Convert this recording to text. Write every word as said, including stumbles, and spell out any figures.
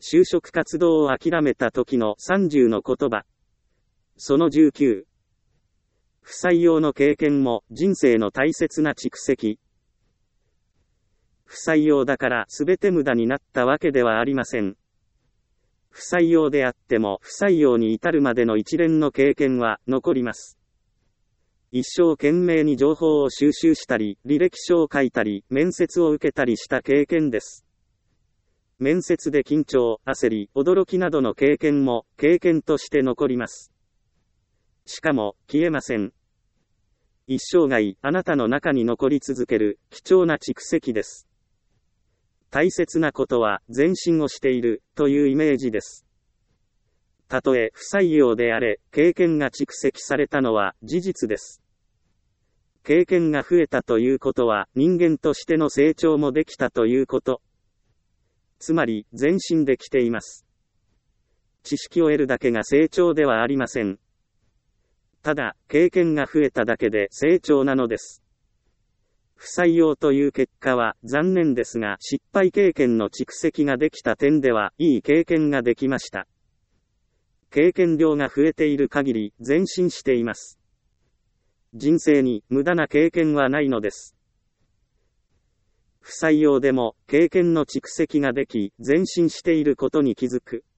就職活動を諦めた時のさんじゅうの言葉。そのじゅうきゅう。不採用の経験も人生の大切な蓄積。不採用だから全て無駄になったわけではありません。不採用であっても不採用に至るまでの一連の経験は残ります。一生懸命に情報を収集したり、履歴書を書いたり、面接を受けたりした経験です。面接で緊張、焦り、驚きなどの経験も経験として残ります。しかも消えません。一生涯あなたの中に残り続ける貴重な蓄積です。大切なことは前進をしているというイメージです。たとえ不採用であれ、経験が蓄積されたのは事実です。経験が増えたということは人間としての成長もできたということ。つまり前進できています。知識を得るだけが成長ではありません。ただ、経験が増えただけで成長なのです。不採用という結果は残念ですが、失敗経験の蓄積ができた点では、いい経験ができました。経験量が増えている限り、前進しています。人生に無駄な経験はないのです。不採用でも、経験の蓄積ができ、前進していることに気づく。